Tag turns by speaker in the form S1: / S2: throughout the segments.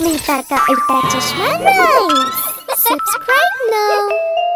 S1: मेहता का उल्टा चश्मा राइम्स। Subscribe now.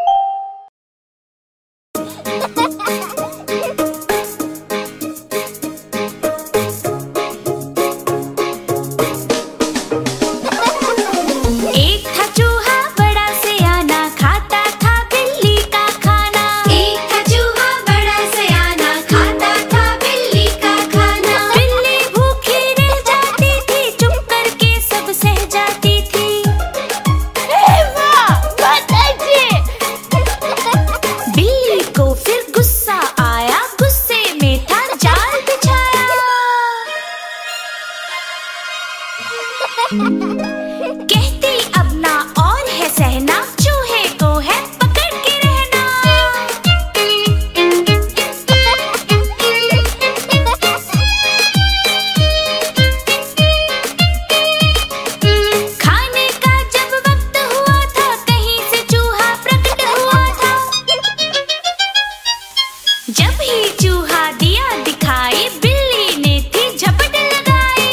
S2: एक था चूहा बड़ा सयाना, खाता था बिल्ली का खाना। एक था चूहा बड़ा सयाना, खाता था बिल्ली का खाना। बिल्ली भूखी रह जाती थी, चुप करके सब सह जाती थी। वाह, बहुत अच्छे। बिल्ली को फिर गुस्सा आया, गुस्से में था जाल बिछाया। कहती अब ना और है सहना, चूहे को है पकड़ के रहना। खाने का जब वक्त हुआ था, कहीं से चूहा प्रकट हुआ था। जब ही चूहा दिया दिखाई, बिल्ली ने थी झपट लगाई।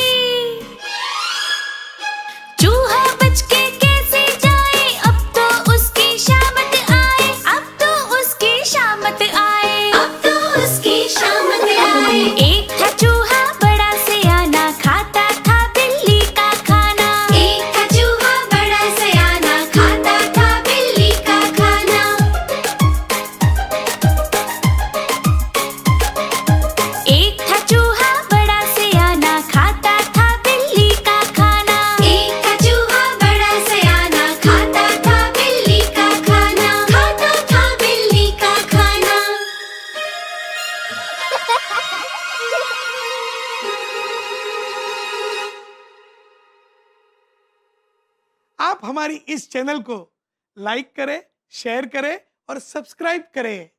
S2: चूहा बच के कैसे जाए, अब तो उसकी शामत आए। अब तो उसकी शामत आए। अब तो उसकी शामत आए। एक था चूहा बड़ा सयाना, खाता था बिल्ली का खाना। एक था चूहा बड़ा सयाना, खाता था बिल्ली का खाना। एक था चूहा बड़ा सयाना, खाता था बिल्ली का खाना। एक था चूहा बड़ा सयाना, खाता था बिल्ली का खाना। खाता था बिल्ली का खाना।
S3: आप हमारी इस चैनल को लाइक करें, शेयर करें और सब्सक्राइब करें।